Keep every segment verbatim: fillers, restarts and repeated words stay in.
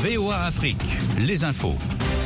V O A Afrique, les infos.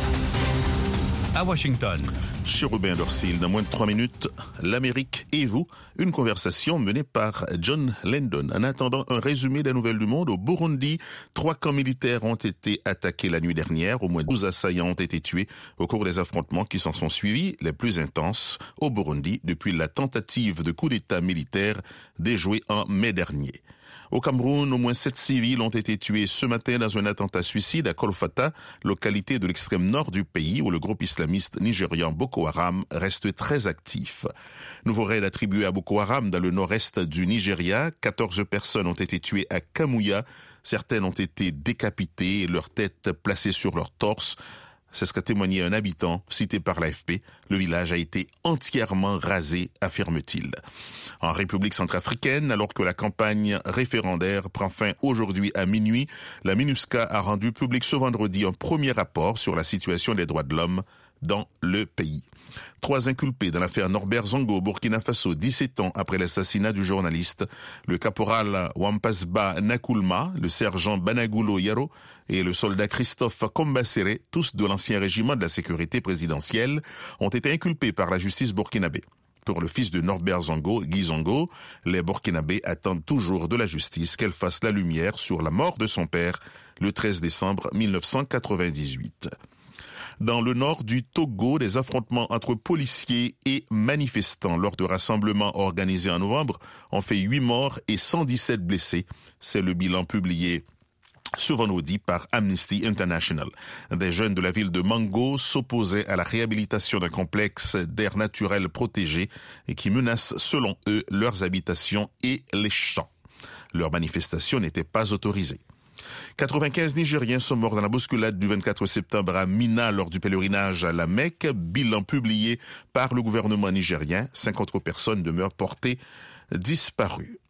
À Washington. Chérubin Dorsil, dans moins de trois minutes, l'Amérique et vous, une conversation menée par John Lendon. En attendant un résumé des nouvelles du monde, au Burundi, trois camps militaires ont été attaqués la nuit dernière. Au moins douze assaillants ont été tués au cours des affrontements qui s'en sont suivis, les plus intenses au Burundi depuis la tentative de coup d'État militaire déjouée en mai dernier. Au Cameroun, au moins sept civils ont été tués ce matin dans un attentat suicide à Kolfata, localité de l'extrême nord du pays où le groupe islamiste nigérian Boko Haram reste très actif. Nouveau raid attribué à Boko Haram dans le nord-est du Nigeria. quatorze personnes ont été tuées à Kamouya. Certaines ont été décapitées et leurs têtes placées sur leur torse. C'est ce qu'a témoigné un habitant cité par l'A F P. Le village a été entièrement rasé, affirme-t-il. En République centrafricaine, alors que la campagne référendaire prend fin aujourd'hui à minuit, la MINUSCA a rendu public ce vendredi un premier rapport sur la situation des droits de l'homme dans le pays. Trois inculpés dans l'affaire Norbert Zongo, Burkina Faso, dix-sept ans après l'assassinat du journaliste, le caporal Wampasba Nakulma, le sergent Banagulo Yaro et le soldat Christophe Kombassere, tous de l'ancien régiment de la sécurité présidentielle, ont été inculpés par la justice burkinabé. Pour le fils de Norbert Zongo, Guy Zongo, les Burkinabés attendent toujours de la justice qu'elle fasse la lumière sur la mort de son père le treize décembre mille neuf cent quatre-vingt-dix-huit. Dans le nord du Togo, des affrontements entre policiers et manifestants lors de rassemblements organisés en novembre ont fait huit morts et cent dix-sept blessés. C'est le bilan publié ce vendredi par Amnesty International. Des jeunes de la ville de Mango s'opposaient à la réhabilitation d'un complexe d'air naturel protégé et qui menace, selon eux, leurs habitations et les champs. Leur manifestation n'était pas autorisée. quatre-vingt-quinze Nigériens sont morts dans la bousculade du vingt-quatre septembre à Mina lors du pèlerinage à la Mecque. Bilan publié par le gouvernement nigérien. Cinq autres personnes demeurent portées disparues.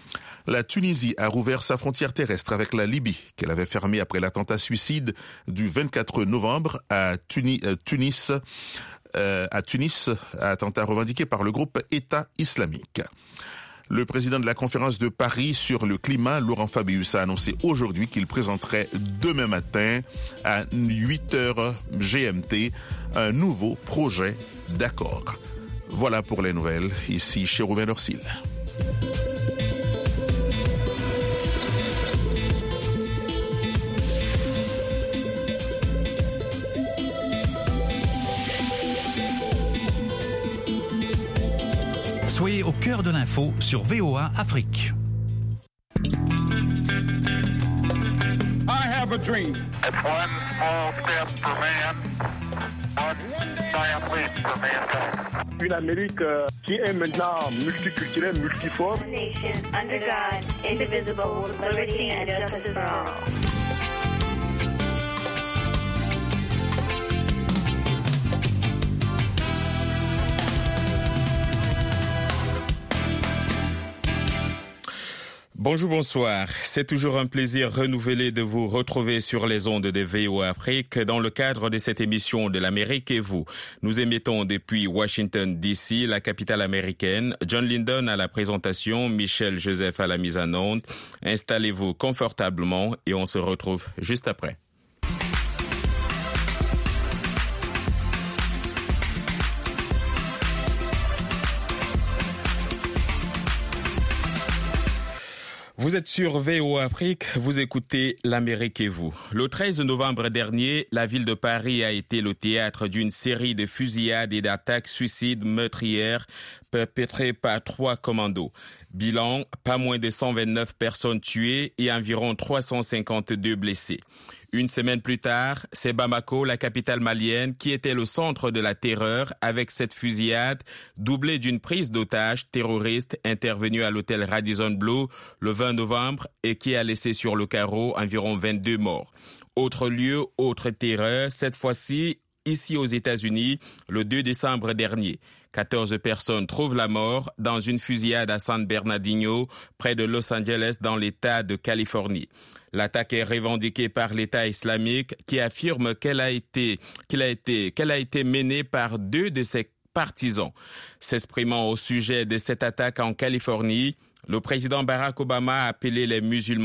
La Tunisie a rouvert sa frontière terrestre avec la Libye, qu'elle avait fermée après l'attentat suicide du vingt-quatre novembre à Tunis, euh, Tunis, euh, à Tunis, attentat revendiqué par le groupe État islamique. Le président de la conférence de Paris sur le climat, Laurent Fabius, a annoncé aujourd'hui qu'il présenterait demain matin à huit heures G M T un nouveau projet d'accord. Voilà pour les nouvelles. Ici Chérubin Dorsil. Soyez au cœur de l'info sur V O A Afrique. I have a dream. It's one small step for man, one giant leap for mankind. Une Amérique euh, qui est maintenant multiculturelle, multiforme. Nation under God, indivisible, with liberty and justice for all. Bonjour, bonsoir. C'est toujours un plaisir renouvelé de vous retrouver sur les ondes de V O A Afrique dans le cadre de cette émission de l'Amérique et vous. Nous émettons depuis Washington D C, la capitale américaine. John Lendon à la présentation, Michel Joseph à la mise en onde. Installez-vous confortablement et on se retrouve juste après. Vous êtes sur V O A Afrique, vous écoutez l'Amérique et vous. Le treize novembre dernier, la ville de Paris a été le théâtre d'une série de fusillades et d'attaques suicides meurtrières perpétrées par trois commandos. Bilan, pas moins de cent vingt-neuf personnes tuées et environ trois cent cinquante-deux blessés. Une semaine plus tard, c'est Bamako, la capitale malienne, qui était le centre de la terreur avec cette fusillade doublée d'une prise d'otages terroristes intervenue à l'hôtel Radisson Blu le vingt novembre et qui a laissé sur le carreau environ vingt-deux morts. Autre lieu, autre terreur, cette fois-ci ici aux États-Unis le deux décembre dernier. quatorze personnes trouvent la mort dans une fusillade à San Bernardino, près de Los Angeles, dans l'État de Californie. L'attaque est revendiquée par l'État islamique qui affirme qu'elle a été, qu'elle a été, qu'elle a été menée par deux de ses partisans. S'exprimant au sujet de cette attaque en Californie, le président Barack Obama a appelé les musulmans